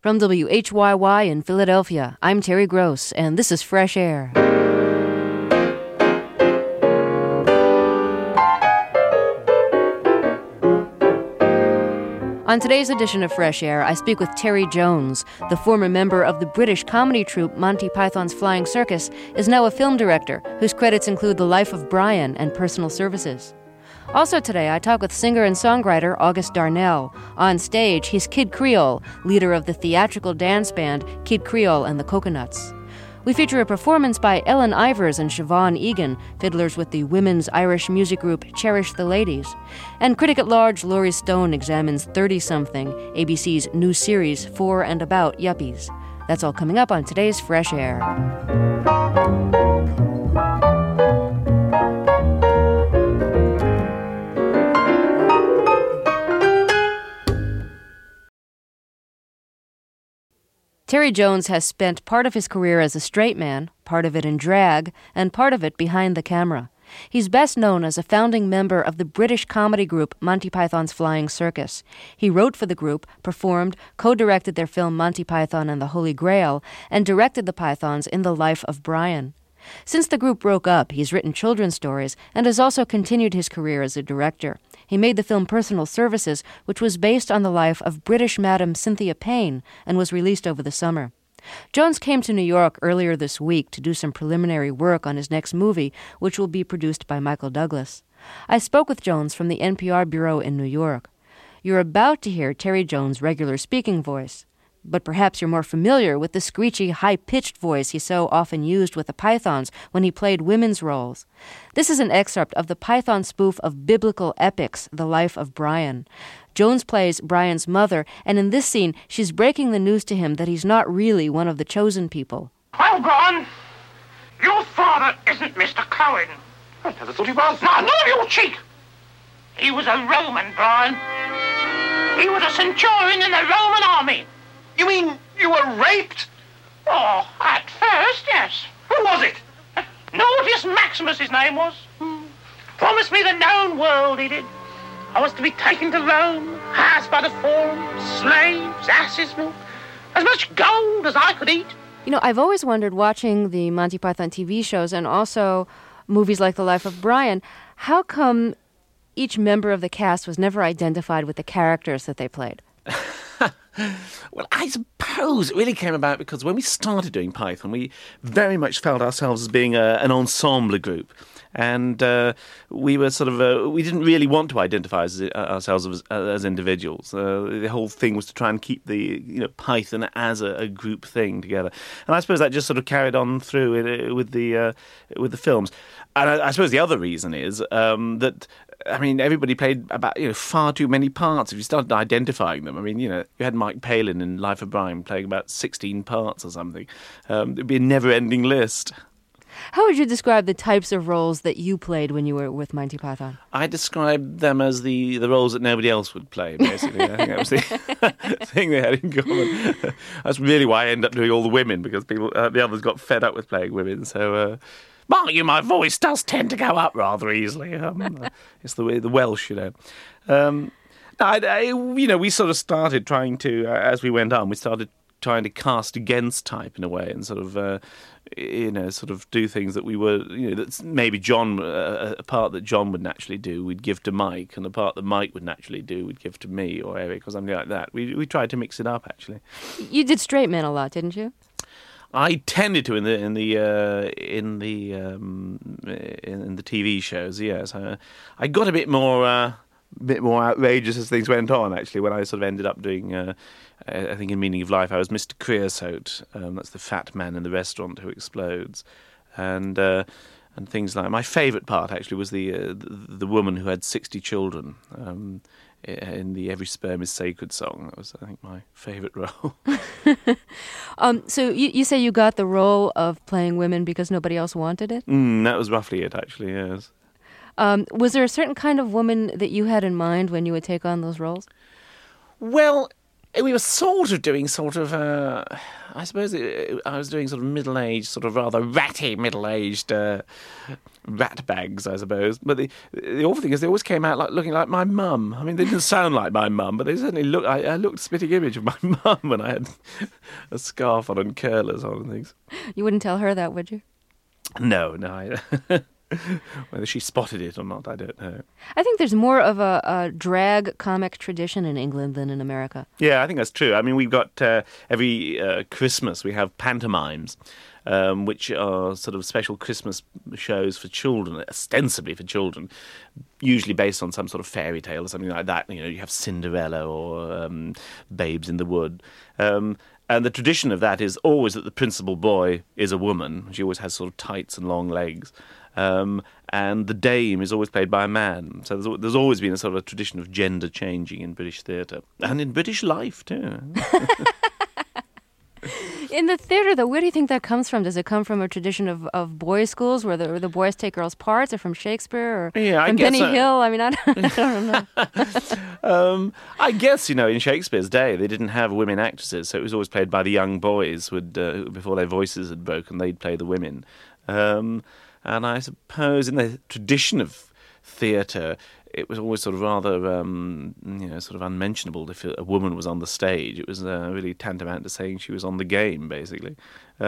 From WHYY in Philadelphia, I'm Terry Gross, and this is Fresh Air. On today's edition of Fresh Air, I speak with Terry Jones. The former member of the British comedy troupe Monty Python's Flying Circus is now a film director whose credits include The Life of Brian and Personal Services. Also today, I talk with singer and songwriter August Darnell. On stage, he's Kid Creole, leader of the theatrical dance band Kid Creole and the Coconuts. We feature a performance by Ellen Ivers and Siobhan Egan, fiddlers with the women's Irish music group Cherish the Ladies. And critic-at-large Laurie Stone examines 30-something, ABC's new series for and about yuppies. That's all coming up on today's Fresh Air. Terry Jones has spent part of his career as a straight man, part of it in drag, and part of it behind the camera. He's best known as a founding member of the British comedy group Monty Python's Flying Circus. He wrote for the group, performed, co-directed their film Monty Python and the Holy Grail, and directed the Pythons in The Life of Brian. Since the group broke up, he's written children's stories and has also continued his career as a director. He made the film Personal Services, which was based on the life of British Madam Cynthia Payne and was released over the summer. Jones came to New York earlier this week to do some preliminary work on his next movie, which will be produced by Michael Douglas. I spoke with Jones from the NPR bureau in New York. You're about to hear Terry Jones' regular speaking voice, but perhaps you're more familiar with the screechy, high-pitched voice he so often used with the Pythons when he played women's roles. This is an excerpt of the Python spoof of biblical epics, The Life of Brian. Jones plays Brian's mother, and in this scene, she's breaking the news to him that he's not really one of the chosen people. Well, Brian, your father isn't Mr. Cohen. I never thought he was. No, not of your cheek. He was a Roman, Brian. He was a centurion in the Roman army. You mean you were raped? Oh, at first, yes. Who was it? Nordius Maximus, his name was. Promised me the known world, he did. I was to be taken to Rome, housed by the forum, slaves, asses' milk, as much gold as I could eat. You know, I've always wondered, watching the Monty Python TV shows and also movies like The Life of Brian, how come each member of the cast was never identified with the characters that they played? Well, I suppose it really came about because when we started doing Python, we very much felt ourselves as being an ensemble group. And we were sort of, we didn't really want to identify ourselves as individuals. The whole thing was to try and keep the Python as a group thing together. And I suppose that just sort of carried on through with the films. And I suppose the other reason is that, I mean, everybody played about far too many parts. If you started identifying them, I mean, you had Mike Palin in Life of Brian playing about 16 parts or something. It'd be a never-ending list. How would you describe the types of roles that you played when you were with Monty Python? I described them as the roles that nobody else would play, basically. I think that was the thing they had in common. That's really why I ended up doing all the women, because people, the others got fed up with playing women. So, mark you, my voice does tend to go up rather easily. It's the way the Welsh, we sort of started trying to, as we went on, we started trying to cast against type in a way and sort of do things that we were, that's maybe John, a part that John would naturally do, we'd give to Mike, and a part that Mike would naturally do, we'd give to me or Eric or something like that. We tried to mix it up, actually. You did straight men a lot, didn't you? I tended to in the TV shows. Yes, I got a bit more outrageous as things went on. Actually, when I sort of ended up doing, I think in Meaning of Life, I was Mr. Creosote. That's the fat man in the restaurant who explodes, and things like. My favourite part actually was the woman who had 60 children. In the Every Sperm is Sacred song. That was, I think, my favourite role. So you say you got the role of playing women because nobody else wanted it? That was roughly it, actually, yes. Was there a certain kind of woman that you had in mind when you would take on those roles? Well, we were sort of doing I suppose I was doing sort of middle-aged, sort of rather ratty middle-aged rat bags, I suppose. But the awful thing is they always came out looking like my mum. I mean, they didn't sound like my mum, but they certainly looked. I looked a spitting image of my mum when I had a scarf on and curlers on and things. You wouldn't tell her that, would you? No. Whether she spotted it or not, I don't know. I think there's more of a drag comic tradition in England than in America. Yeah, I think that's true. I mean, we've got every Christmas we have pantomimes, which are sort of special Christmas shows for children, ostensibly for children, usually based on some sort of fairy tale or something like that. You know, you have Cinderella or Babes in the Wood. And the tradition of that is always that the principal boy is a woman. She always has sort of tights and long legs. And the dame is always played by a man. So there's always been a sort of a tradition of gender changing in British theatre. And in British life, too. In the theatre, though, where do you think that comes from? Does it come from a tradition of boys' schools where the boys take girls' parts, or from Shakespeare, or from Benny Hill? I mean, I don't know. I guess, in Shakespeare's day, they didn't have women actresses, so it was always played by the young boys before their voices had broken, they'd play the women. And I suppose in the tradition of theatre, it was always sort of rather, sort of unmentionable if a woman was on the stage. It was really tantamount to saying she was on the game, basically.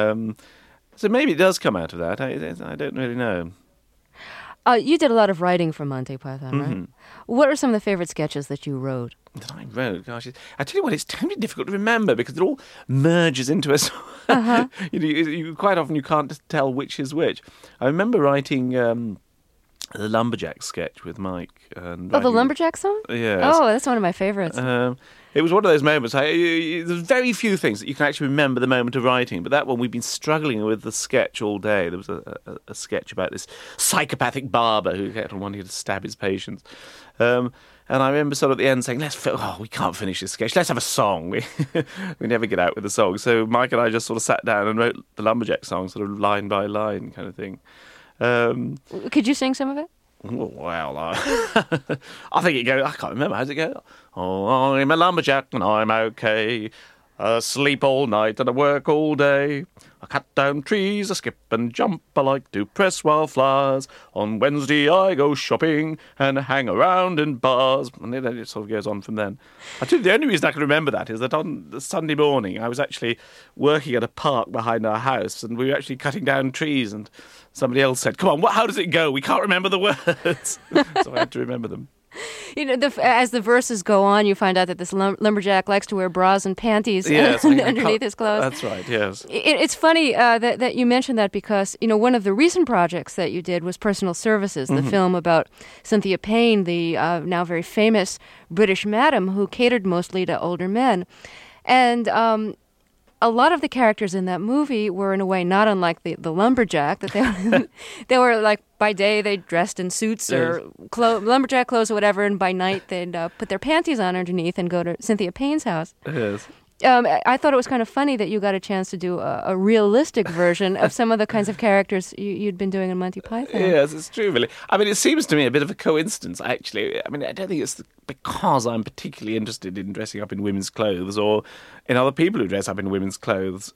So maybe it does come out of that. I don't really know. You did a lot of writing for Monty Python, right? Mm-hmm. What are some of the favorite sketches that you wrote? That I wrote? Gosh, I tell you what, it's terribly difficult to remember because it all merges into a... Uh-huh. you quite often you can't tell which is which. I remember writing... the Lumberjack sketch with Mike. The Lumberjack song? Yes. Oh, that's one of my favorites. It was one of those moments. There's very few things that you can actually remember the moment of writing, but that one we've been struggling with the sketch all day. There was a sketch about this psychopathic barber who kept on wanting to stab his patients. And I remember sort of at the end saying, we can't finish this sketch. Let's have a song. We never get out with a song. So Mike and I just sort of sat down and wrote the Lumberjack song, sort of line by line kind of thing. Could you sing some of it? Well, I think it goes... I can't remember. How does it go? Oh, I'm a lumberjack and I'm okay. I sleep all night and I work all day. I cut down trees, I skip and jump. I like to press wildflowers. On Wednesday I go shopping and hang around in bars. And then it sort of goes on from then. I think the only reason I can remember that is that on the Sunday morning I was actually working at a park behind our house and we were actually cutting down trees and somebody else said, "Come on, how does it go? We can't remember the words." So I had to remember them. As the verses go on, you find out that this lumberjack likes to wear bras and panties underneath his clothes. That's right, yes. It's funny that you mentioned that because, one of the recent projects that you did was Personal Services, the film about Cynthia Payne, the now very famous British madam who catered mostly to older men. And a lot of the characters in that movie were, in a way, not unlike the lumberjack. That they were like, by day they dressed in suits or lumberjack clothes or whatever, and by night they'd put their panties on underneath and go to Cynthia Payne's house. Yes. I thought it was kind of funny that you got a chance to do a realistic version of some of the kinds of characters you'd been doing in Monty Python. Yes, it's true, really. I mean, it seems to me a bit of a coincidence, actually. I mean, I don't think it's because I'm particularly interested in dressing up in women's clothes or in other people who dress up in women's clothes.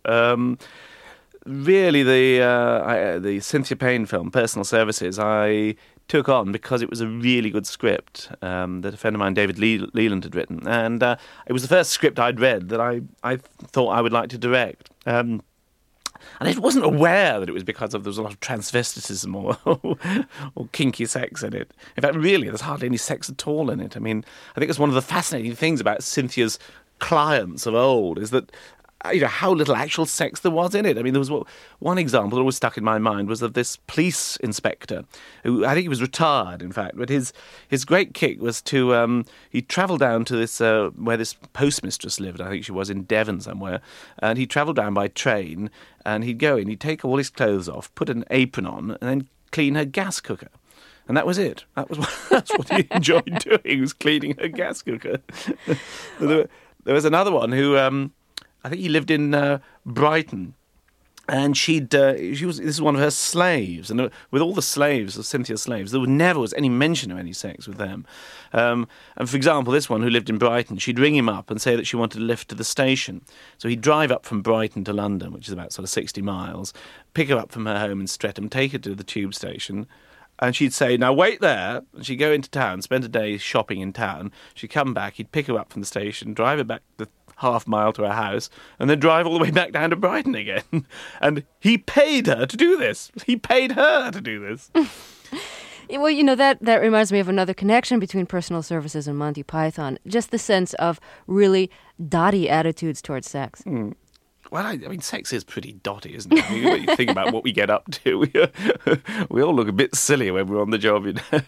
Really, the Cynthia Payne film, Personal Services, I took on because it was a really good script that a friend of mine, David Leland, had written. And it was the first script I'd read that I thought I would like to direct. And I wasn't aware that it was because there was a lot of transvestitism or kinky sex in it. In fact, really, there's hardly any sex at all in it. I mean, I think it's one of the fascinating things about Cynthia's clients of old is that how little actual sex there was in it. I mean, there was one example that always stuck in my mind was of this police inspector who, I think he was retired, in fact, but his great kick was to, he travelled down to this, where this postmistress lived, I think she was in Devon somewhere, and he travelled down by train, and he'd go in, he'd take all his clothes off, put an apron on, and then clean her gas cooker. And that was it. That's what he enjoyed doing, was cleaning her gas cooker. There was another one who... I think he lived in Brighton, And this is one of her slaves, and with all the slaves, of Cynthia's slaves, there never was any mention of any sex with them. And for example, this one who lived in Brighton, she'd ring him up and say that she wanted a lift to the station. So he'd drive up from Brighton to London, which is about sort of 60 miles, pick her up from her home in Streatham, take her to the tube station, and she'd say, "Now wait there." And she'd go into town, spend a day shopping in town. She'd come back, he'd pick her up from the station, drive her back the half mile to her house, and then drive all the way back down to Brighton again. And he paid her to do this. He paid her to do this. Well, that reminds me of another connection between Personal Services and Monty Python. Just the sense of really dotty attitudes towards sex. Mm. Well, I mean, sex is pretty dotty, isn't it? I mean, when you think about what we get up to, we all look a bit silly when we're on the job,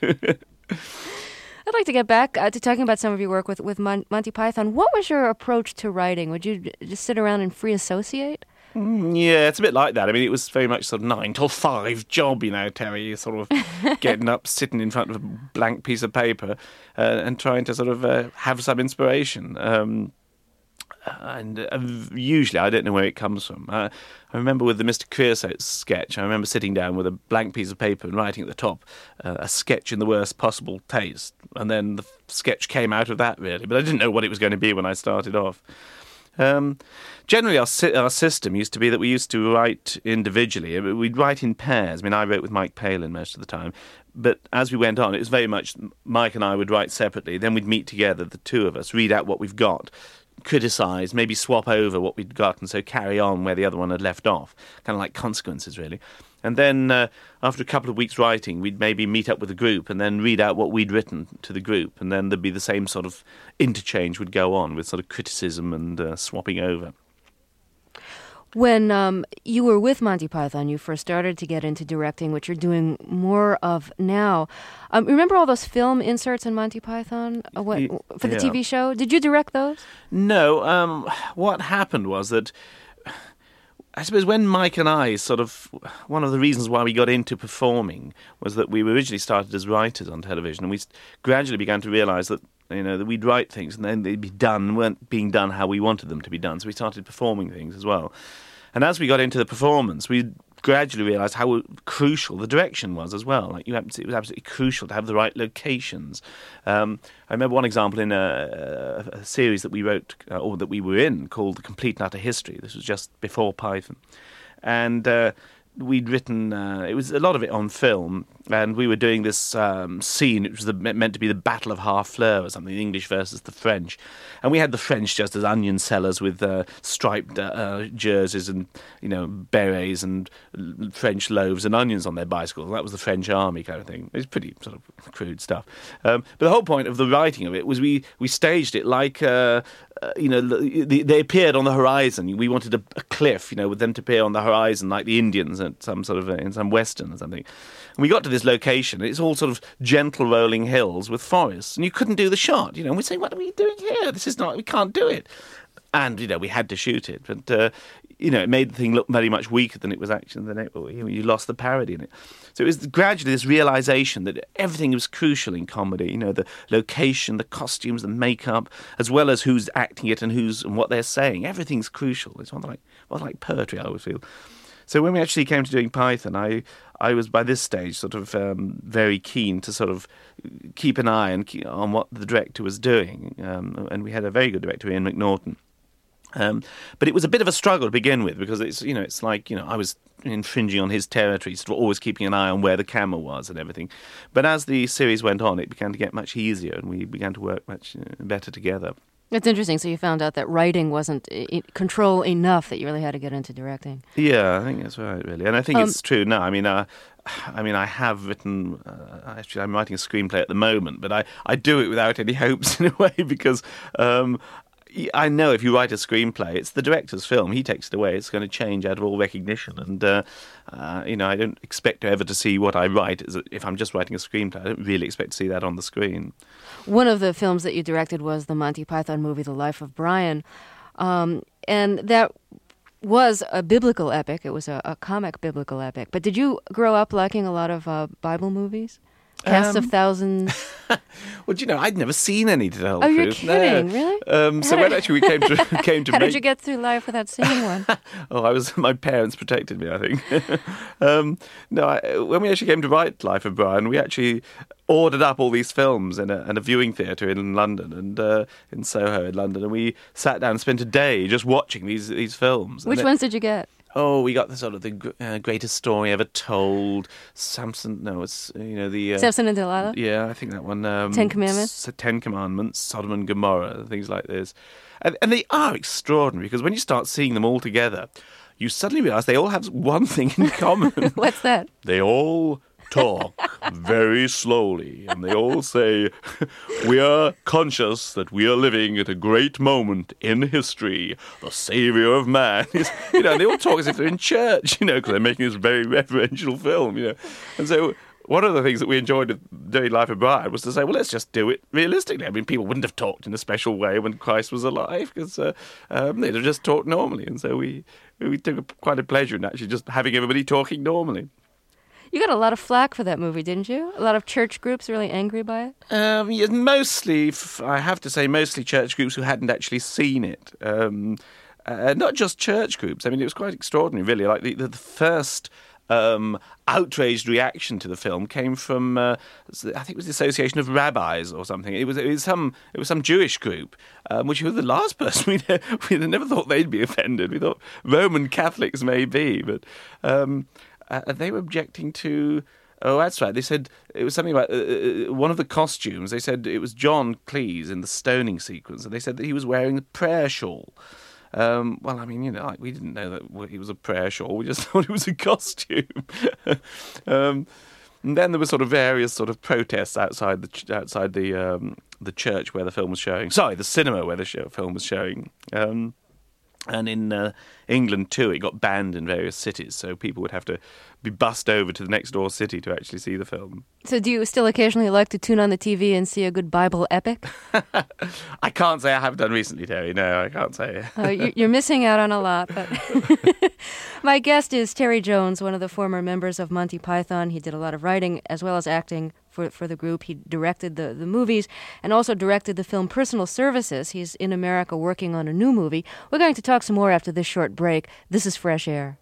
I'd like to get back to talking about some of your work with Monty Python. What was your approach to writing? Would you just sit around and free associate? Yeah, it's a bit like that. I mean, it was very much sort of 9 till 5 job, Terry. You're sort of getting up, sitting in front of a blank piece of paper and trying to sort of have some inspiration. And usually I don't know where it comes from. I remember with the Mr. Creosote sketch, I remember sitting down with a blank piece of paper and writing at the top a sketch in the worst possible taste. And then the sketch came out of that, really. But I didn't know what it was going to be when I started off. Generally, our system used to be that we used to write individually. We'd write in pairs. I mean, I wrote with Mike Palin most of the time. But as we went on, it was very much Mike and I would write separately. Then we'd meet together, the two of us, read out what we've got, criticise, maybe swap over what we'd got, and so carry on where the other one had left off. Kind of like Consequences, really. And then after a couple of weeks writing, we'd maybe meet up with the group and then read out what we'd written to the group. And then there'd be the same sort of interchange would go on with sort of criticism and swapping over. When you were with Monty Python, you first started to get into directing, which you're doing more of now. Remember all those film inserts in Monty Python for the TV show? Did you direct those? No. What happened was that I suppose when Mike and I one of the reasons why we got into performing was that we originally started as writers on television, and we gradually began to realise that that we'd write things and then they'd be done, weren't being done how we wanted them to be done. So we started performing things as well. And as we got into the performance, we gradually realised how crucial the direction was as well. It was absolutely crucial to have the right locations. I remember one example in a series that we wrote, or that we were in, called The Complete and Utter History. This was just before Python. And we'd written, it was a lot of it on film, and we were doing this scene. It was meant to be the Battle of Harfleur or something, the English versus the French. And we had the French just as onion sellers with striped jerseys and, berets and French loaves and onions on their bicycles. That was the French army kind of thing. It was pretty sort of crude stuff. But the whole point of the writing of it was we staged it like... they appeared on the horizon. We wanted a cliff, with them to appear on the horizon like the Indians at some sort of in some western or something. And we got to this location. It's all sort of gentle rolling hills with forests, and you couldn't do the shot. And we'd say, "What are we doing here? This is not. We can't do it." And we had to shoot it, but it made the thing look very much weaker than it was actually. You lost the parody in it. So it was gradually this realisation that everything was crucial in comedy. The location, the costumes, the makeup, as well as who's acting it and what they're saying. Everything's crucial. It's rather like poetry, I always feel. So when we actually came to doing Python, I was by this stage sort of very keen to sort of keep an eye on what the director was doing, and we had a very good director, Ian McNaughton. But it was a bit of a struggle to begin with, because it's like I was infringing on his territory, sort of always keeping an eye on where the camera was and everything. But as the series went on, it began to get much easier, and we began to work much better together. It's interesting. So you found out that writing wasn't control enough, that you really had to get into directing. Yeah, I think that's right, really. And I think it's true now. I mean, I have written... actually, I'm writing a screenplay at the moment, but I do it without any hopes in a way, because... I know if you write a screenplay, it's the director's film. He takes it away. It's going to change out of all recognition. And, I don't expect ever to see what I write. If I'm just writing a screenplay, I don't really expect to see that on the screen. One of the films that you directed was the Monty Python movie, The Life of Brian. And that was a biblical epic. It was a comic biblical epic. But did you grow up liking a lot of Bible movies? Casts of thousands. Well, do you know, I'd never seen any, to tell the Oh, you're truth. kidding? No. Really? So when actually we came to How make... did you get through life without seeing one? My parents protected me, I think. When we actually came to write Life of Brian, we actually ordered up all these films in a viewing theatre in London, and in Soho in London, and we sat down and spent a day just watching these films. Which ones did you get? Oh, we got the sort of the greatest story ever told. Samson, no, it's the Samson and Delilah? Yeah, I think that one. 10 Commandments? 10 Commandments, Sodom and Gomorrah, things like this. And they are extraordinary because when you start seeing them all together, you suddenly realise they all have one thing in common. What's that? They all talk very slowly, and they all say, "We are conscious that we are living at a great moment in history. The saviour of man is," they all talk as if they're in church, because they're making this very reverential film, And so one of the things that we enjoyed with doing Life of Brian was to say, well, let's just do it realistically. I mean, people wouldn't have talked in a special way when Christ was alive because they'd have just talked normally. And so we took quite a pleasure in actually just having everybody talking normally. You got a lot of flack for that movie, didn't you? A lot of church groups really angry by it? Yeah, mostly, I have to say, mostly church groups who hadn't actually seen it. Not just church groups. I mean, it was quite extraordinary, really. Like the first outraged reaction to the film came from, I think it was the Association of Rabbis or something. It was some Jewish group, which was the last person we never thought they'd be offended. We thought Roman Catholics may be, but they were objecting to. Oh, that's right. They said it was something about one of the costumes. They said it was John Cleese in the stoning sequence, and they said that he was wearing a prayer shawl. Well, I mean, we didn't know that he was a prayer shawl. We just thought it was a costume. And then there were sort of various sort of protests outside the church where the film was showing. Sorry, the cinema where the film was showing. And in England too, it got banned in various cities, so people would have to be bussed over to the next door city to actually see the film. So do you still occasionally like to tune on the TV and see a good Bible epic? I can't say I have done recently, Terry. No, I can't say. You're missing out on a lot. But my guest is Terry Jones, one of the former members of Monty Python. He did a lot of writing as well as acting for the group. He directed the movies and also directed the film Personal Services. He's in America working on a new movie. We're going to talk some more after this short break. This is Fresh Air.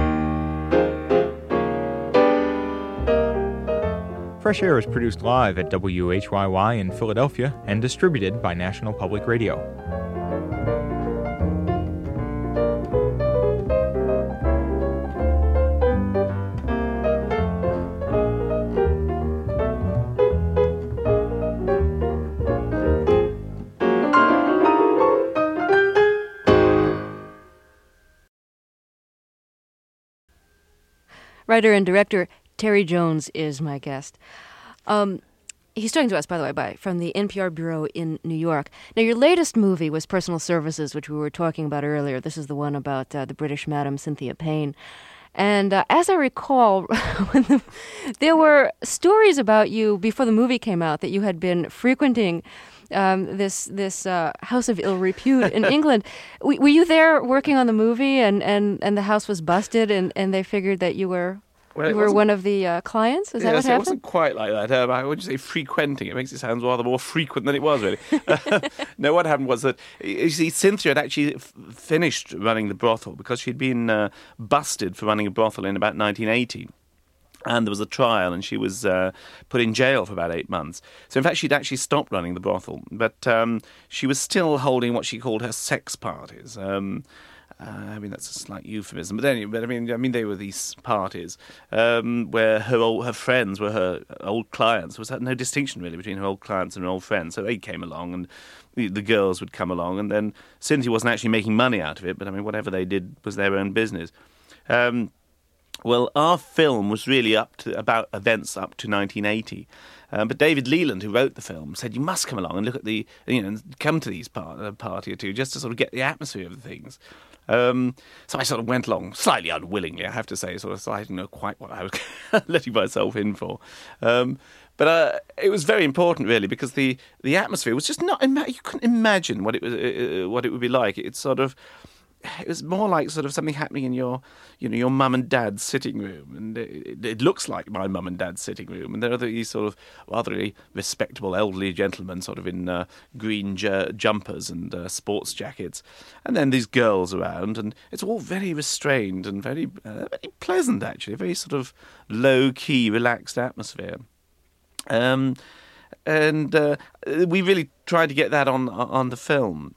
Fresh Air is produced live at WHYY in Philadelphia and distributed by National Public Radio. Writer and director Terry Jones is my guest. He's talking to us, by the way, from the NPR bureau in New York. Now, your latest movie was Personal Services, which we were talking about earlier. This is the one about the British Madam Cynthia Payne. And as I recall, there were stories about you before the movie came out that you had been frequenting this house of ill repute in England. Were you there working on the movie and the house was busted and they figured that you were one of the clients? Is that what happened? It wasn't quite like that. I would say frequenting. It makes it sound rather more frequent than it was, really. No, what happened was that, you see, Cynthia had actually finished running the brothel because she'd been busted for running a brothel in about 1980. And there was a trial, and she was put in jail for about 8 months. So, in fact, she'd actually stopped running the brothel. But she was still holding what she called her sex parties. I mean, that's a slight euphemism. But anyway, I mean, they were these parties where her friends were her old clients. There was no distinction, really, between her old clients and her old friends. So they came along, and the girls would come along. And then Cynthia wasn't actually making money out of it. But, I mean, whatever they did was their own business. Well, our film was really about events up to 1980. But David Leland, who wrote the film, said you must come along and look at come to these party or two just to sort of get the atmosphere of the things. So I sort of went along, slightly unwillingly, I have to say, so I didn't know quite what I was letting myself in for. But it was very important, really, because the atmosphere was just not. You couldn't imagine what it would be like. It's sort of. it was more like sort of something happening in your mum and dad's sitting room, and it looks like my mum and dad's sitting room, and there are these sort of rather respectable elderly gentlemen, sort of in green jumpers and sports jackets, and then these girls around, and it's all very restrained and very very pleasant, actually, a very sort of low key, relaxed atmosphere. And we really tried to get that on the film.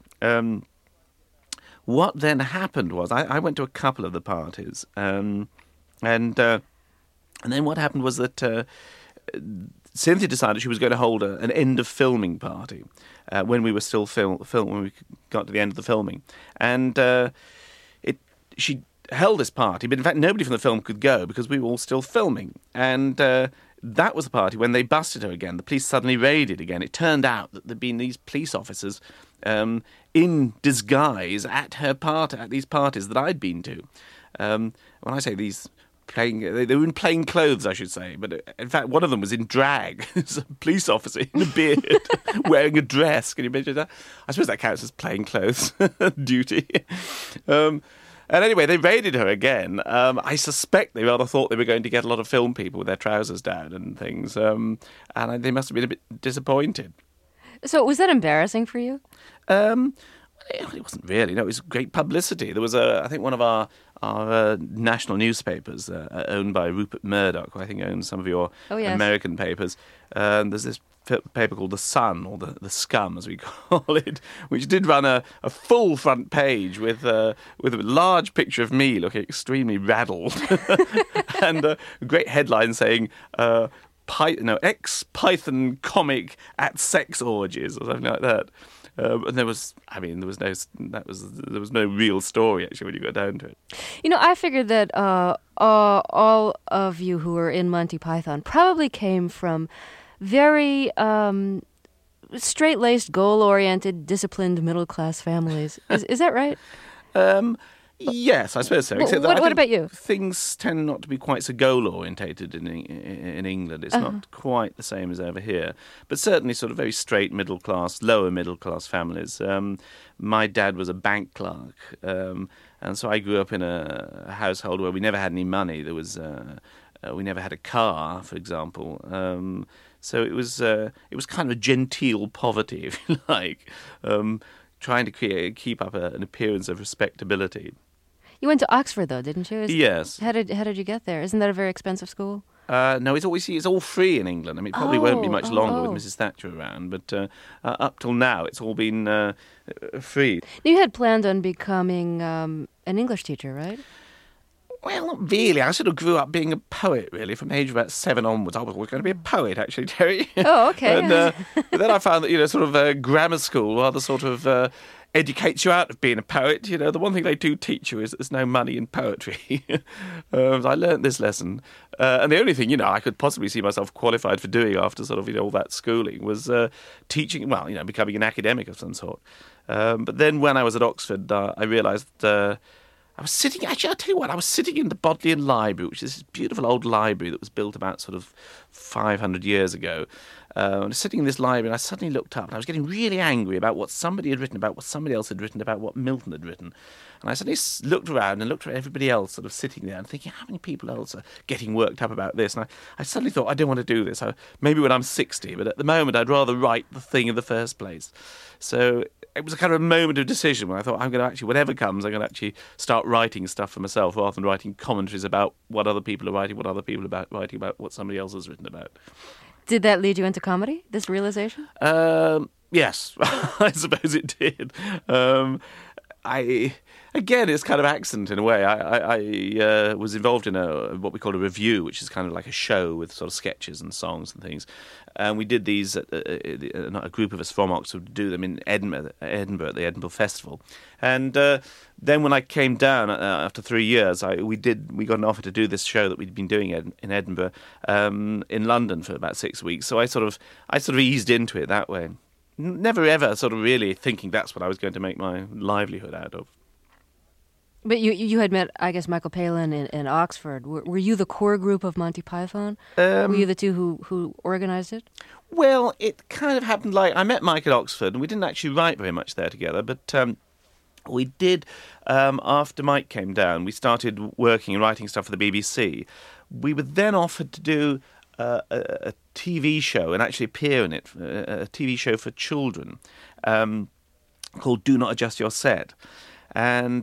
What then happened was I went to a couple of the parties, and then what happened was that Cynthia decided she was going to hold an end of filming party when we were still when we got to the end of the filming, and she held this party, but in fact nobody from the film could go because we were all still filming, and that was the party when they busted her again. The police suddenly raided again. It turned out that there'd been these police officers in disguise at her at these parties that I'd been to. When I say these, they were in plain clothes, I should say. But in fact, one of them was in drag. It's a police officer in a beard, wearing a dress. Can you imagine that? I suppose that counts as plain clothes duty. And anyway, they raided her again. I suspect they rather thought they were going to get a lot of film people with their trousers down and things. And they must have been a bit disappointed. So was that embarrassing for you? It wasn't really. No, it was great publicity. There was I think one of our national newspapers owned by Rupert Murdoch, who I think owns some of your American papers. There's this paper called The Sun, or the Scum, as we call it, which did run a full front page with a large picture of me looking extremely raddled, and a great headline saying, ex-Python comic at sex orgies, or something like that. And there was no real story, actually, when you got down to it. I figured that all of you who were in Monty Python probably came from very straight-laced, goal-oriented, disciplined, middle-class families. Is that right? Yes, I suppose so. Except what about you? Things tend not to be quite so goal-orientated in England. It's not quite the same as over here. But certainly sort of very straight middle-class, lower middle-class families. My dad was a bank clerk, and so I grew up in a household where we never had any money. There was we never had a car, for example. So it was kind of a genteel poverty, if you like, trying to keep up an appearance of respectability. You went to Oxford, though, didn't you? Yes. How did you get there? Isn't that a very expensive school? No, it's all free in England. I mean, it probably won't be much longer with Mrs. Thatcher around, but up till now, it's all been free. You had planned on becoming an English teacher, right? Well, not really. I sort of grew up being a poet, really, from the age of about 7 onwards. I was always going to be a poet, actually, Terry. Oh, okay. But then I found that, sort of grammar school rather sort of educates you out of being a poet. The one thing they do teach you is there's no money in poetry. So I learnt this lesson. And the only thing, I could possibly see myself qualified for doing after sort of, all that schooling was teaching, becoming an academic of some sort. But then when I was at Oxford, I realised I was sitting in the Bodleian Library, which is this beautiful old library that was built about sort of 500 years ago. I was sitting in this library, and I suddenly looked up, and I was getting really angry about what somebody had written, about what somebody else had written, about what Milton had written. And I suddenly looked around and looked at everybody else sort of sitting there and thinking, how many people else are getting worked up about this? And I suddenly thought, I don't want to do this. Maybe when I'm 60, but at the moment I'd rather write the thing in the first place. So it was a kind of a moment of decision when I thought, I'm going to actually, whatever comes, I'm going to actually start writing stuff for myself rather than writing commentaries about what other people are writing, what other people are writing about what somebody else has written about. Did that lead you into comedy, this realization? Yes, I suppose it did. Again, it's kind of accident in a way. I was involved in what we call a review, which is kind of like a show with sort of sketches and songs and things. And we did these, a group of us from Oxford would do them in Edinburgh at the Edinburgh Festival. And then when I came down after 3 years, we got an offer to do this show that we'd been doing in Edinburgh, in London for about 6 weeks. So I sort of eased into it that way. Never ever sort of really thinking that's what I was going to make my livelihood out of. But you had met, I guess, Michael Palin in Oxford. Were you the core group of Monty Python? Were you the two who organized it? Well, it kind of happened like I met Mike at Oxford, and we didn't actually write very much there together, but We did, after Mike came down, we started working and writing stuff for the BBC. We were then offered to do a TV show and actually appear in it, a TV show for children called Do Not Adjust Your Set. And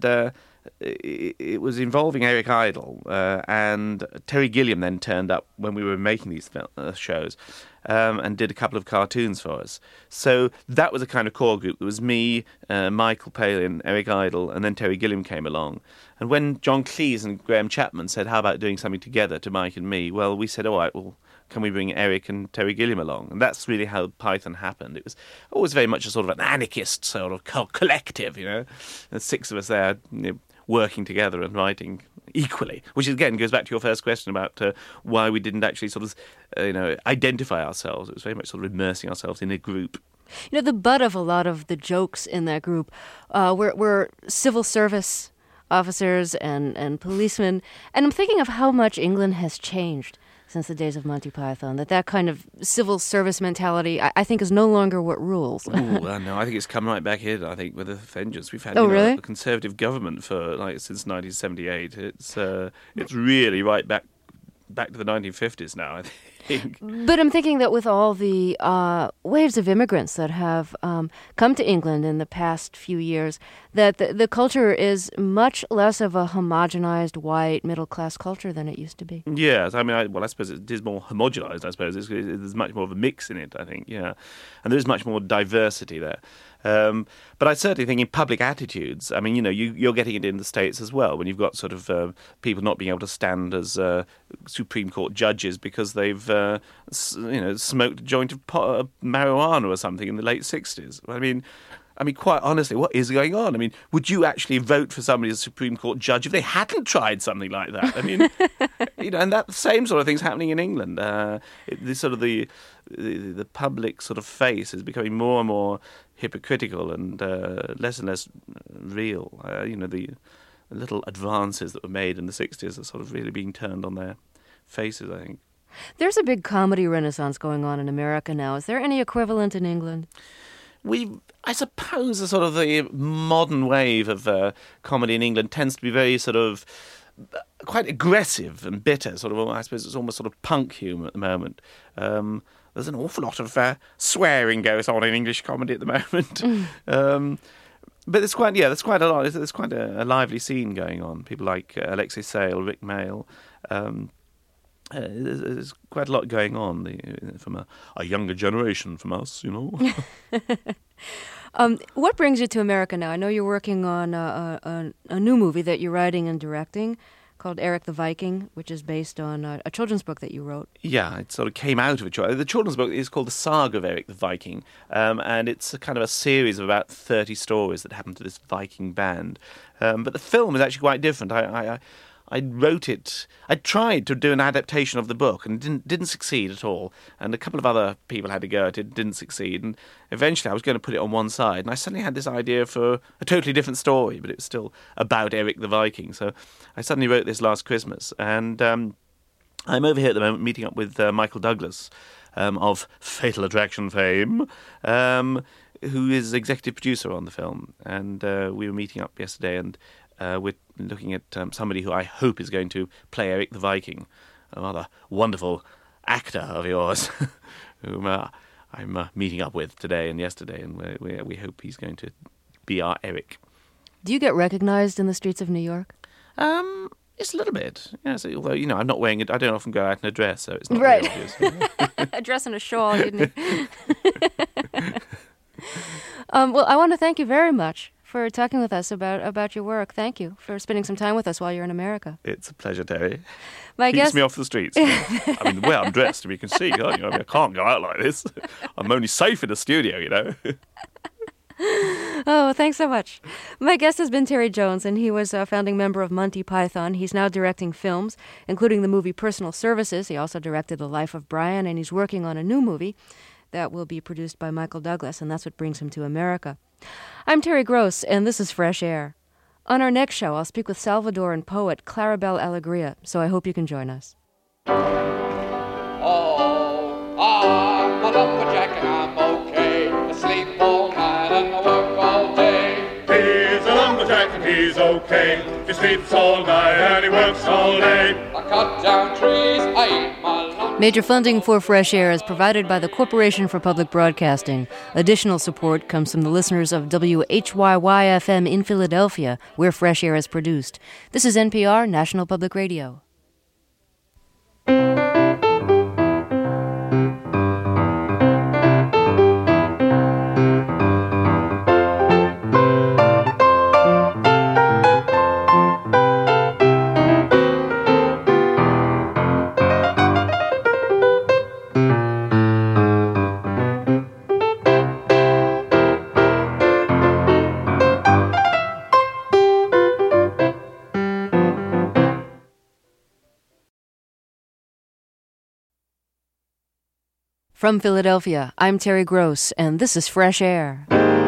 it was involving Eric Idle, and Terry Gilliam then turned up when we were making these shows and did a couple of cartoons for us. So that was a kind of core group. There was me, Michael Palin, Eric Idle, and then Terry Gilliam came along. And when John Cleese and Graham Chapman said, how about doing something together to Mike and me, well, we said, all right, well, can we bring Eric and Terry Gilliam along? And that's really how Python happened. It was always very much a sort of an anarchist sort of collective, you know. There's 6 of us there, working together and writing equally, which again goes back to your first question about why we didn't actually sort of, identify ourselves. It was very much sort of immersing ourselves in a group. You know, the butt of a lot of the jokes in that group were civil service officers and policemen. And I'm thinking of how much England has changed since the days of Monty Python, that kind of civil service mentality, I think, is no longer what rules. No, I think it's come right back in, I think, with a vengeance. We've had really? a Conservative government for, since 1978. It's really right back to the 1950s now, I think. But I'm thinking that with all the waves of immigrants that have come to England in the past few years, that the culture is much less of a homogenized white middle-class culture than it used to be. Yes, I mean, I suppose it is more homogenized, I suppose. There's much more of a mix in it, I think, yeah. And there is much more diversity there. But I certainly think in public attitudes, I mean, you're getting it in the States as well, when you've got sort of people not being able to stand as Supreme Court judges because they've, smoked a joint of marijuana or something in the late 60s. I mean, quite honestly, what is going on? I mean, would you actually vote for somebody as a Supreme Court judge if they hadn't tried something like that? I mean, and that same sort of thing's happening in England. The public sort of face is becoming more and more hypocritical and less real. The little advances that were made in the 60s are sort of really being turned on their faces, I think. There's a big comedy renaissance going on in America now. Is there any equivalent in England? I suppose the sort of the modern wave of comedy in England tends to be very sort of quite aggressive and bitter. Sort of, I suppose it's almost sort of punk humour at the moment. There's an awful lot of swearing goes on in English comedy at the moment. But there's quite a lot. There's quite a lively scene going on. People like Alexei Sale, Rick Mail. There's quite a lot going on from a younger generation from us, What brings you to America now? I know you're working on a new movie that you're writing and directing called Eric the Viking, which is based on a children's book that you wrote. Yeah, it sort of came out of the children's book is called The Saga of Eric the Viking, and it's a kind of a series of about 30 stories that happen to this Viking band. But the film is actually quite different. I wrote it. I tried to do an adaptation of the book and didn't succeed at all. And a couple of other people had to go at it, didn't succeed. And eventually I was going to put it on one side. And I suddenly had this idea for a totally different story, but it was still about Eric the Viking. So I suddenly wrote this last Christmas. And I'm over here at the moment meeting up with Michael Douglas of Fatal Attraction fame, who is executive producer on the film. And we were meeting up yesterday and we're looking at somebody who I hope is going to play Eric the Viking, a rather wonderful actor of yours, whom I'm meeting up with today and yesterday, and we hope he's going to be our Eric. Do you get recognized in the streets of New York? It's a little bit, yes. Although I'm not wearing it. I don't often go out in a dress, so it's not really obvious. A dress and a shawl, didn't you? Well, I want to thank you very much for talking with us about your work. Thank you for spending some time with us while you're in America. It's a pleasure, Terry. Keeps me off the streets. I mean, the way I'm dressed, you can see, can't you? I can't go out like this. I'm only safe in the studio, Oh, thanks so much. My guest has been Terry Jones, and he was a founding member of Monty Python. He's now directing films, including the movie Personal Services. He also directed The Life of Brian, and he's working on a new movie that will be produced by Michael Douglas, and that's what brings him to America. I'm Terry Gross, and this is Fresh Air. On our next show, I'll speak with Salvadoran poet Claribel Alegria, so I hope you can join us. I'm a lumberjack and I'm okay. I sleep all night and I work all day. He's a okay. He sleeps all night and he works all day. I cut down trees, I eat my lunch. Major funding for Fresh Air is provided by the Corporation for Public Broadcasting. Additional support comes from the listeners of WHYY-FM in Philadelphia, where Fresh Air is produced. This is NPR, National Public Radio. From Philadelphia, I'm Terry Gross, and this is Fresh Air.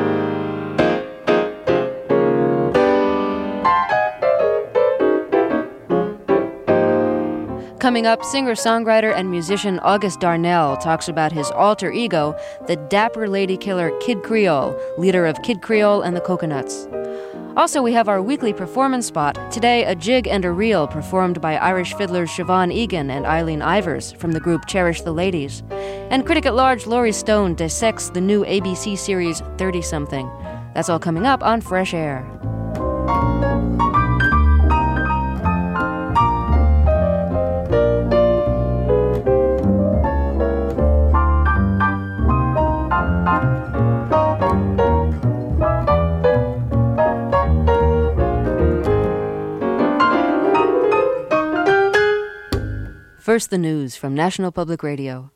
Coming up, singer-songwriter and musician August Darnell talks about his alter ego, the dapper lady killer Kid Creole, leader of Kid Creole and the Coconuts. Also, we have our weekly performance spot. Today, a jig and a reel performed by Irish fiddlers Siobhan Egan and Eileen Ivers from the group Cherish the Ladies. And critic-at-large Laurie Stone dissects the new ABC series 30-something. That's all coming up on Fresh Air. First, the news from National Public Radio.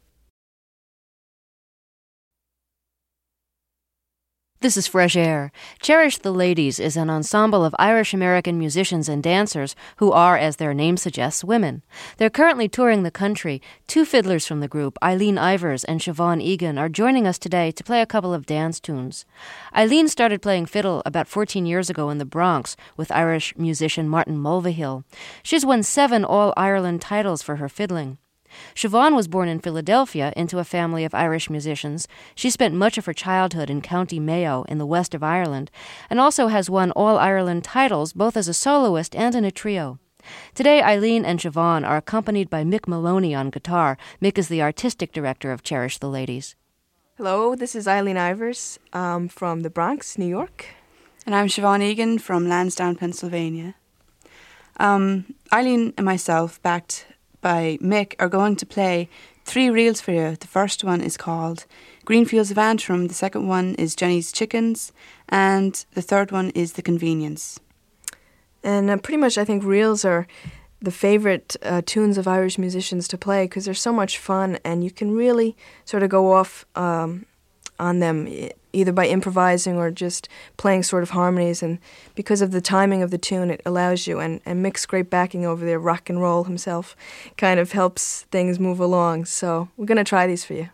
This is Fresh Air. Cherish the Ladies is an ensemble of Irish-American musicians and dancers who are, as their name suggests, women. They're currently touring the country. Two fiddlers from the group, Eileen Ivers and Siobhan Egan, are joining us today to play a couple of dance tunes. Eileen started playing fiddle about 14 years ago in the Bronx with Irish musician Martin Mulvihill. She's won 7 All-Ireland titles for her fiddling. Siobhan was born in Philadelphia into a family of Irish musicians. She spent much of her childhood in County Mayo in the west of Ireland, and also has won All-Ireland titles both as a soloist and in a trio. Today, Eileen and Siobhan are accompanied by Mick Maloney on guitar. Mick is the artistic director of Cherish the Ladies. Hello, this is Eileen Ivers from the Bronx, New York. And I'm Siobhan Egan from Lansdowne, Pennsylvania. Eileen and myself, backed by Mick, are going to play 3 reels for you. The first one is called Greenfields of Antrim, the second one is Jenny's Chickens, and the third one is The Convenience. And pretty much I think reels are the favorite tunes of Irish musicians to play because they're so much fun and you can really sort of go off on them either by improvising or just playing sort of harmonies, and because of the timing of the tune it allows you, and Mick's great backing over there, rock and roll himself, kind of helps things move along. So we're going to try these for you.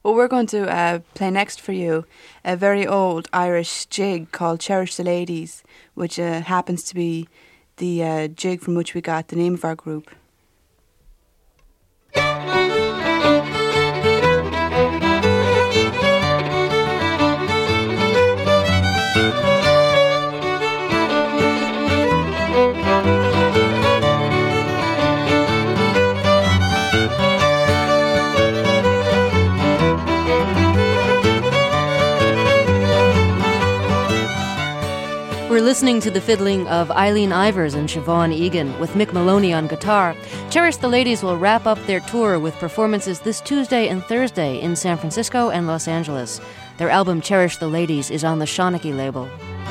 Well, we're going to play next for you a very old Irish jig called Cherish the Ladies, which happens to be the jig from which we got the name of our group. We're listening to the fiddling of Eileen Ivers and Siobhan Egan with Mick Maloney on guitar. Cherish the Ladies will wrap up their tour with performances this Tuesday and Thursday in San Francisco and Los Angeles. Their album Cherish the Ladies is on the Shawnee label.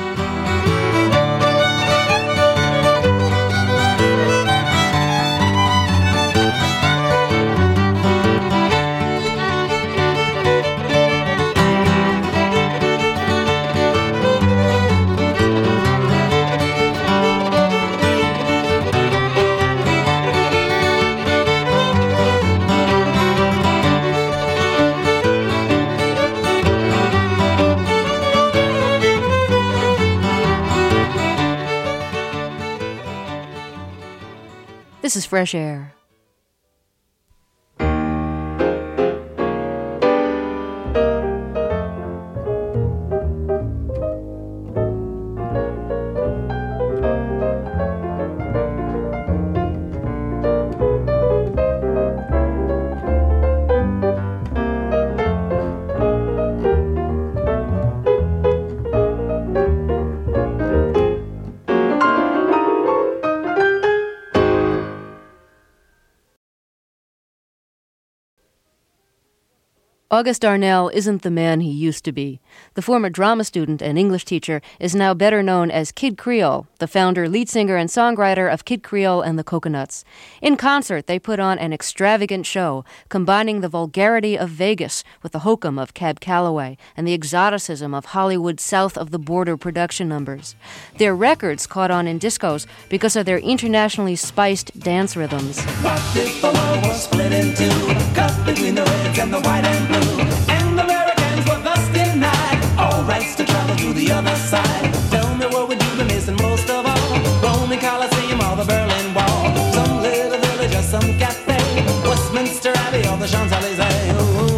This is Fresh Air. August Darnell isn't the man he used to be. The former drama student and English teacher is now better known as Kid Creole, the founder, lead singer, and songwriter of Kid Creole and the Coconuts. In concert, they put on an extravagant show, combining the vulgarity of Vegas with the hokum of Cab Calloway and the exoticism of Hollywood's south-of-the-border production numbers. Their records caught on in discos because of their internationally spiced dance rhythms. What if the world was split in two, cut between the reds and the white and blue? And Americans were thus denied all rights to travel to the other side. Tell me what would you be missing most of all? Roman Coliseum or the Berlin Wall? Some little village or some cafe, Westminster Abbey or the Champs-Élysées.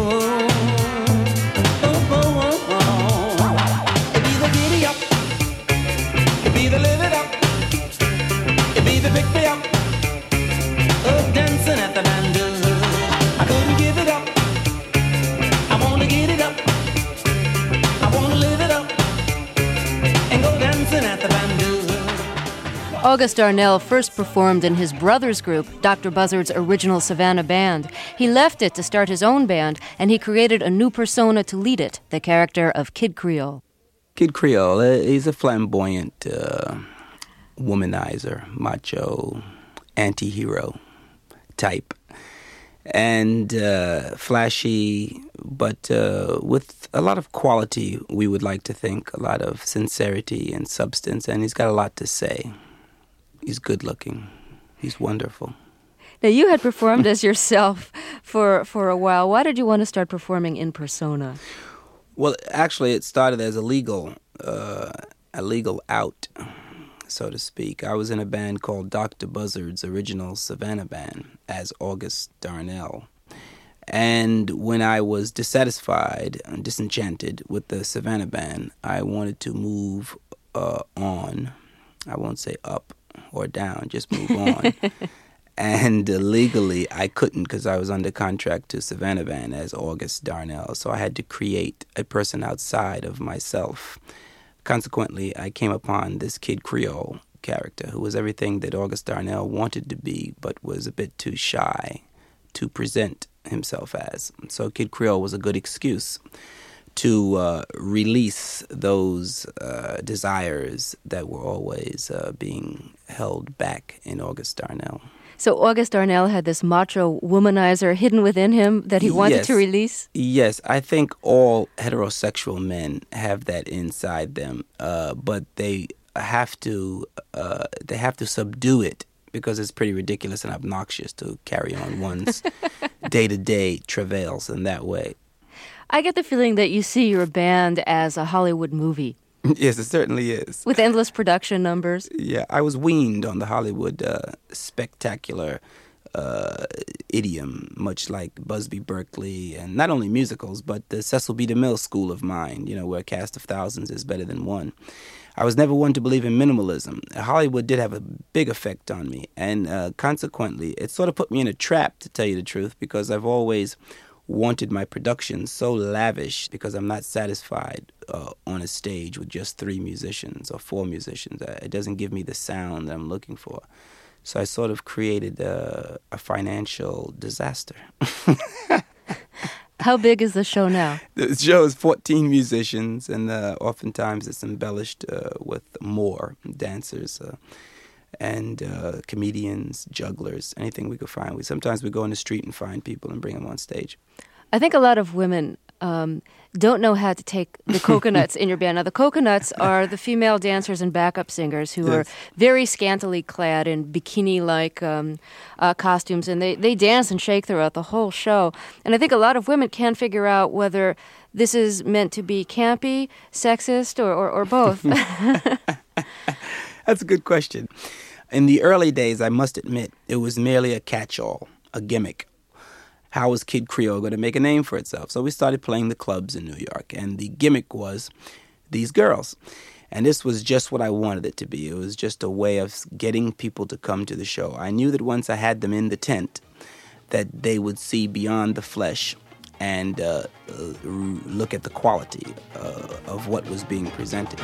It'd be the giddy up, it'd be the live it up, it'd be the pick me up, dancing at the banjo. I couldn't give it up. Get it up. I wanna live it up and go dancing at the bamboo. August Darnell first performed in his brother's group, Dr. Buzzard's original Savannah Band. He left it to start his own band, and he created a new persona to lead it, the character of Kid Creole. Kid Creole, he's a flamboyant womanizer, macho, anti-hero type. And flashy, but with a lot of quality, we would like to think, a lot of sincerity and substance, and he's got a lot to say. He's good looking. He's wonderful. Now, you had performed as yourself for a while. Why did you want to start performing in persona? Well, actually, it started as a legal out, so to speak. I was in a band called Dr. Buzzard's original Savannah Band as August Darnell. And when I was dissatisfied and disenchanted with the Savannah Band, I wanted to move on. I won't say up or down, just move on. And legally, I couldn't because I was under contract to Savannah Band as August Darnell. So I had to create a person outside of myself. Consequently, I came upon this Kid Creole character who was everything that August Darnell wanted to be, but was a bit too shy to present himself as. So Kid Creole was a good excuse to release those desires that were always being held back in August Darnell. So August Darnell had this macho womanizer hidden within him that he wanted to release? Yes, I think all heterosexual men have that inside them, but they have to subdue it because it's pretty ridiculous and obnoxious to carry on one's day-to-day travails in that way. I get the feeling that you see your band as a Hollywood movie. Yes, it certainly is. With endless production numbers. Yeah, I was weaned on the Hollywood spectacular idiom, much like Busby Berkeley, and not only musicals, but the Cecil B. DeMille school of mind, where a cast of thousands is better than one. I was never one to believe in minimalism. Hollywood did have a big effect on me, and consequently, it sort of put me in a trap, to tell you the truth, because I've always wanted my productions so lavish because I'm not satisfied on a stage with just 3 musicians or 4 musicians. It doesn't give me the sound that I'm looking for. So I sort of created a financial disaster. How big is the show now? The show is 14 musicians, and oftentimes it's embellished with more dancers and comedians, jugglers, anything we could find. Sometimes we go in the street and find people and bring them on stage. I think a lot of women don't know how to take the coconuts in your band. Now, the coconuts are the female dancers and backup singers who are very scantily clad in bikini-like costumes, and they dance and shake throughout the whole show. And I think a lot of women can't figure out whether this is meant to be campy, sexist, or both. That's a good question. In the early days, I must admit, it was merely a catch-all, a gimmick. How was Kid Creole going to make a name for itself? So we started playing the clubs in New York, and the gimmick was these girls. And this was just what I wanted it to be. It was just a way of getting people to come to the show. I knew that once I had them in the tent, that they would see beyond the flesh and look at the quality of what was being presented.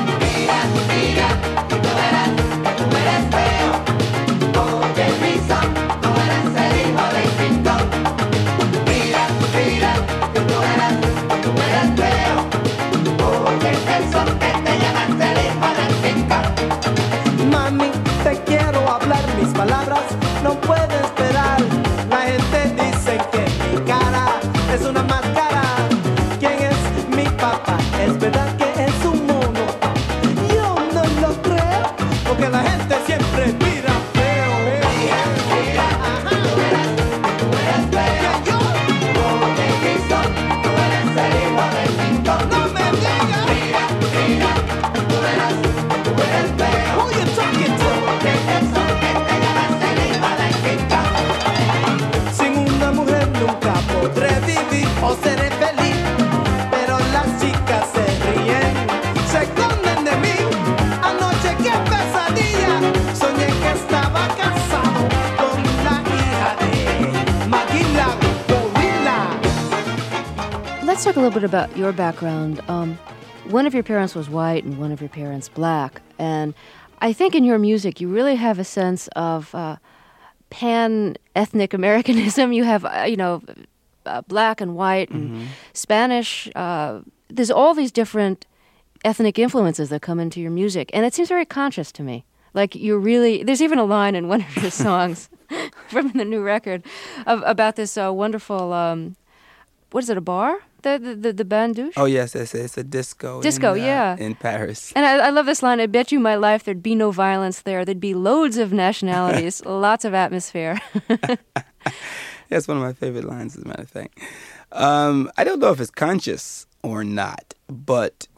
Mami, te quiero hablar, mis palabras no puedo esperar. La gente dice que mi cara es una máscara. ¿Quién es mi papá? ¿Es verdad que es un mono? Yo no lo creo, porque la gente siempre mira feo. Mira, ajá. Tú eres feo. Yo, porque Cristo, tú eres el hijo del pintor. No me digas. Mira, tú eres feo. Who you talking to? Porque eso que te llamas el hijo del pintor. Sin una mujer nunca podré vivir o seré feliz. Pero las chicas se ríen, se esconden de mí. Anoche qué pesadilla, soñé que estaba casado con la hija de Maguila Gorilla. Let's talk a little bit about your background. One of your parents was white and one of your parents black. And I think in your music you really have a sense of pan-ethnic Americanism. You have, black and white and Spanish. There's all these different ethnic influences that come into your music. And it seems very conscious to me. Like you're really, there's even a line in one of your songs from the new record about this wonderful, what is it, a bar? The Bain Douche? Oh, yes, it's a disco. In Paris. And I love this line, I bet you my life there'd be no violence there. There'd be loads of nationalities, lots of atmosphere. That's one of my favorite lines, as a matter of fact. I don't know if it's conscious or not, but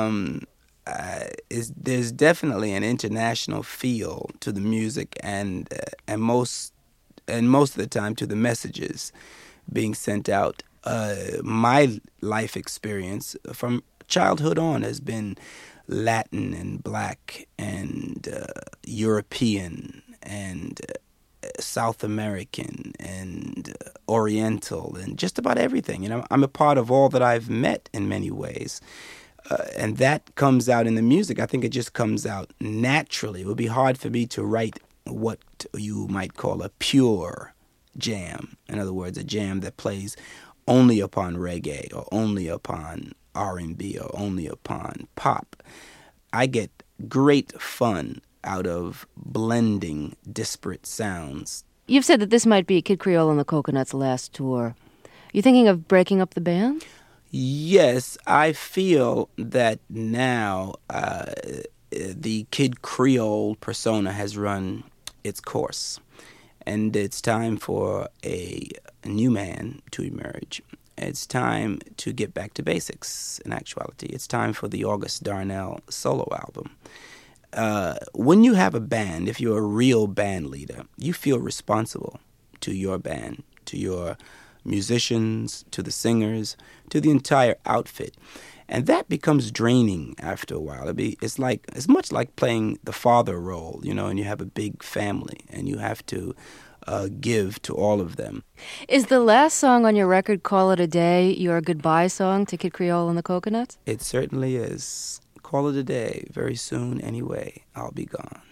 there's definitely an international feel to the music and most of the time to the messages being sent out. My life experience from childhood on has been Latin and black and European and South American and Oriental and just about everything. I'm a part of all that I've met in many ways. And that comes out in the music. I think it just comes out naturally. It would be hard for me to write what you might call a pure jam. In other words, a jam that plays only upon reggae or only upon R&B or only upon pop. I get great fun out of blending disparate sounds. You've said that this might be Kid Creole and the Coconuts' last tour. You thinking of breaking up the band? Yes, I feel that now the Kid Creole persona has run its course. And it's time for a new man to emerge. It's time to get back to basics, in actuality. It's time for the August Darnell solo album. When you have a band, if you're a real band leader, you feel responsible to your band, to your musicians, to the singers, to the entire outfit. And that becomes draining after a while. It's much like playing the father role, and you have a big family and you have to give to all of them. Is the last song on your record, Call It a Day, your goodbye song to Kid Creole and the Coconuts? It certainly is. Call it a day. Very soon, anyway, I'll be gone.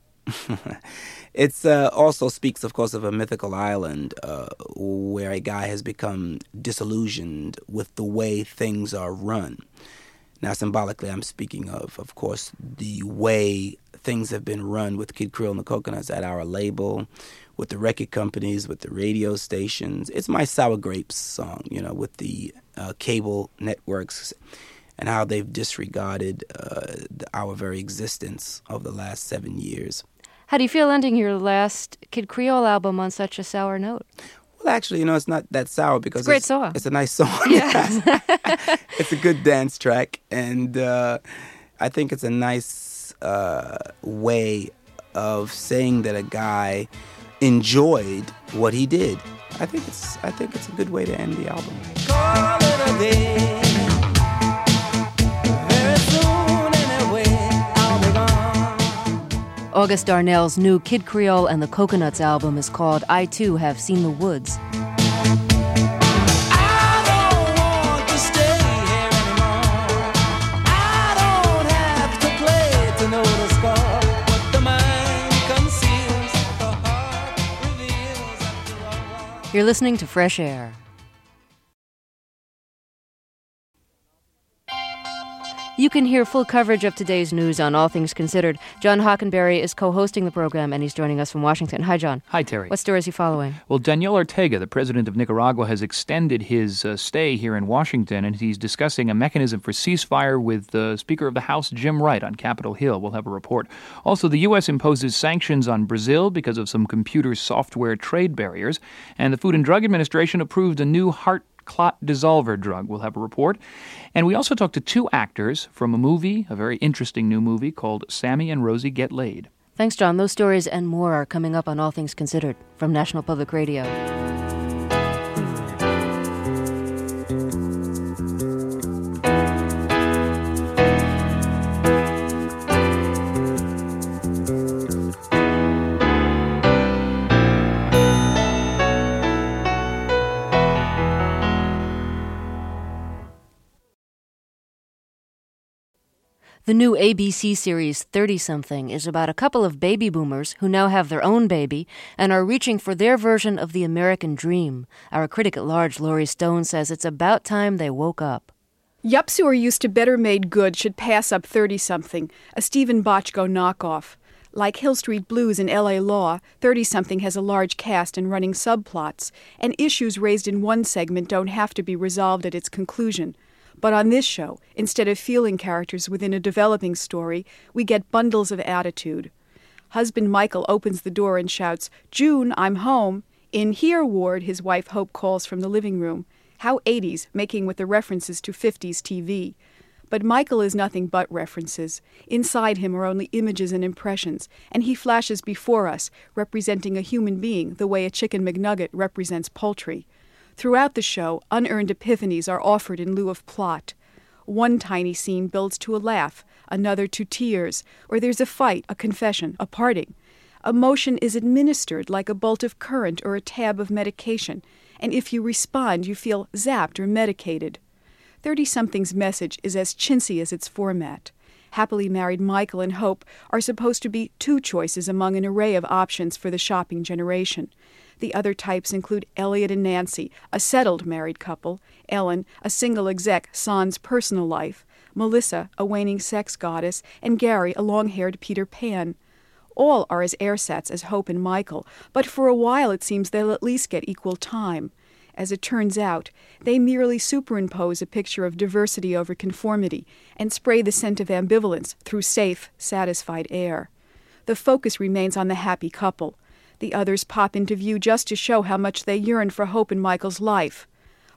It also speaks, of course, of a mythical island where a guy has become disillusioned with the way things are run. Now, symbolically, I'm speaking of course, the way things have been run with Kid Creole and the Coconuts at our label, with the record companies, with the radio stations. It's my Sour Grapes song, with the cable networks and how they've disregarded our very existence over the last 7 years. How do you feel ending your last Kid Creole album on such a sour note? Well, actually, it's not that sour because it's a great song. It's a nice song. Yes. It's a good dance track, and I think it's a nice way of saying that a guy enjoyed what he did. I think it's a good way to end the album. Call it a day. August Darnell's new Kid Creole and the Coconuts album is called I Too Have Seen the Woods. You're listening to Fresh Air. You can hear full coverage of today's news on All Things Considered. John Hockenberry is co-hosting the program, and he's joining us from Washington. Hi, John. Hi, Terry. What story is he following? Well, Daniel Ortega, the president of Nicaragua, has extended his stay here in Washington, and he's discussing a mechanism for ceasefire with the Speaker of the House, Jim Wright, on Capitol Hill. We'll have a report. Also, the U.S. imposes sanctions on Brazil because of some computer software trade barriers, and the Food and Drug Administration approved a new heart clot dissolver drug. We'll have a report. And we also talked to two actors from a movie, a very interesting new movie called Sammy and Rosie Get Laid. Thanks, John. Those stories and more are coming up on All Things Considered from National Public Radio. The new ABC series 30-something is about a couple of baby boomers who now have their own baby and are reaching for their version of the American dream. Our critic at large, Laurie Stone, says it's about time they woke up. Yups who are used to better-made goods should pass up 30-something, a Stephen Bochco knockoff. Like Hill Street Blues and L.A. Law, 30-something has a large cast and running subplots, and issues raised in one segment don't have to be resolved at its conclusion. But on this show, instead of feeling characters within a developing story, we get bundles of attitude. Husband Michael opens the door and shouts, "June, I'm home." "In here, Ward," his wife Hope calls from the living room. How 80s, making with the references to 50s TV. But Michael is nothing but references. Inside him are only images and impressions, and he flashes before us, representing a human being the way a chicken McNugget represents poultry. Throughout the show, unearned epiphanies are offered in lieu of plot. One tiny scene builds to a laugh, another to tears, or there's a fight, a confession, a parting. Emotion is administered like a bolt of current or a tab of medication, and if you respond, you feel zapped or medicated. 30-something's message is as chintzy as its format. Happily married Michael and Hope are supposed to be two choices among an array of options for the shopping generation. The other types include Elliot and Nancy, a settled married couple, Ellen, a single exec sans personal life, Melissa, a waning sex goddess, and Gary, a long-haired Peter Pan. All are as ersatz as Hope and Michael, but for a while it seems they'll at least get equal time. As it turns out, they merely superimpose a picture of diversity over conformity and spray the scent of ambivalence through safe, satisfied air. The focus remains on the happy couple. The others pop into view just to show how much they yearn for Hope and Michael's life.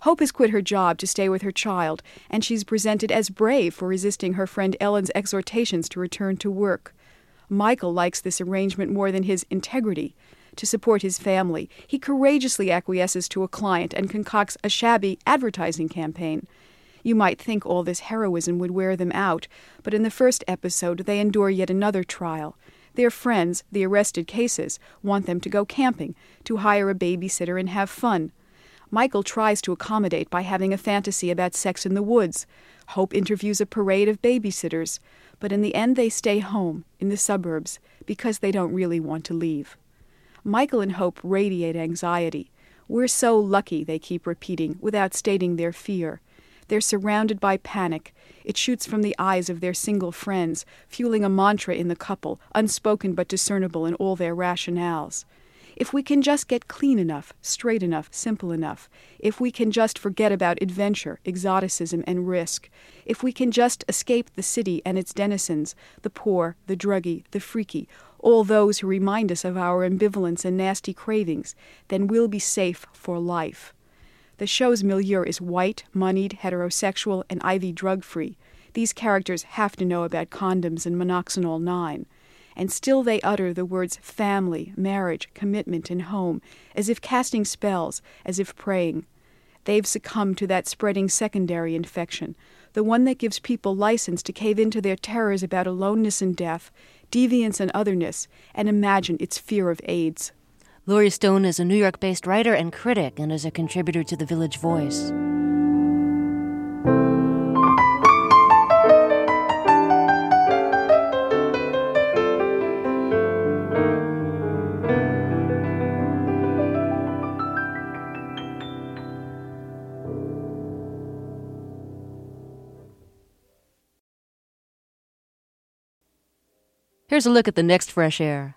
Hope has quit her job to stay with her child, and she's presented as brave for resisting her friend Ellen's exhortations to return to work. Michael likes this arrangement more than his integrity. To support his family, he courageously acquiesces to a client and concocts a shabby advertising campaign. You might think all this heroism would wear them out, but in the first episode they endure yet another trial. Their friends, the arrested cases, want them to go camping, to hire a babysitter and have fun. Michael tries to accommodate by having a fantasy about sex in the woods. Hope interviews a parade of babysitters, but in the end they stay home, in the suburbs, because they don't really want to leave. Michael and Hope radiate anxiety. We're so lucky, they keep repeating, without stating their fear. They're surrounded by panic. It shoots from the eyes of their single friends, fueling a mantra in the couple, unspoken but discernible in all their rationales. If we can just get clean enough, straight enough, simple enough, if we can just forget about adventure, exoticism, and risk, if we can just escape the city and its denizens, the poor, the druggy, the freaky, all those who remind us of our ambivalence and nasty cravings, then we'll be safe for life. The show's milieu is white, moneyed, heterosexual, and IV drug-free. These characters have to know about condoms and Monoxynol 9. And still they utter the words family, marriage, commitment, and home, as if casting spells, as if praying. They've succumbed to that spreading secondary infection, the one that gives people license to cave into their terrors about aloneness and death, deviance and otherness, and imagine its fear of AIDS. Laurie Stone is a New York-based writer and critic and is a contributor to The Village Voice. Here's a look at the next Fresh Air.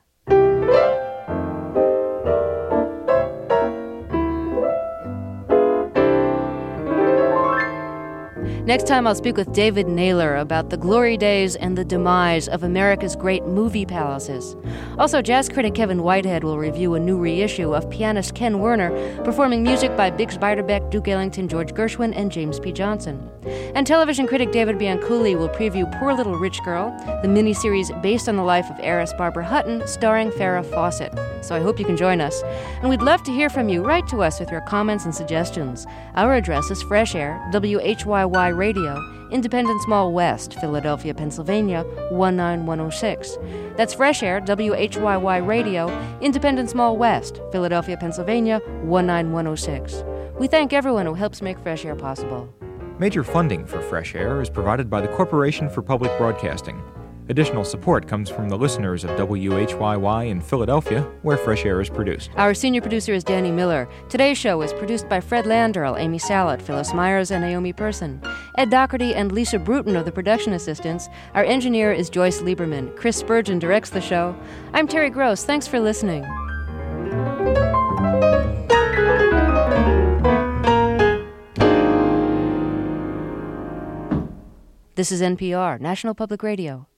Next time I'll speak with David Naylor about the glory days and the demise of America's great movie palaces. Also, jazz critic Kevin Whitehead will review a new reissue of pianist Ken Werner performing music by Bix Beiderbecke, Duke Ellington, George Gershwin, and James P. Johnson. And television critic David Bianculli will preview Poor Little Rich Girl, the miniseries based on the life of heiress Barbara Hutton, starring Farrah Fawcett. So I hope you can join us. And we'd love to hear from you. Write to us with your comments and suggestions. Our address is Fresh Air, WHYY Radio, Independence Mall West, Philadelphia, Pennsylvania, 19106. That's Fresh Air, WHYY Radio, Independence Mall West, Philadelphia, Pennsylvania, 19106. We thank everyone who helps make Fresh Air possible. Major funding for Fresh Air is provided by the Corporation for Public Broadcasting. Additional support comes from the listeners of WHYY in Philadelphia, where Fresh Air is produced. Our senior producer is Danny Miller. Today's show is produced by Fred Landerl, Amy Salat, Phyllis Myers, and Naomi Person. Ed Doherty and Lisa Bruton are the production assistants. Our engineer is Joyce Lieberman. Chris Spurgeon directs the show. I'm Terry Gross. Thanks for listening. This is NPR, National Public Radio.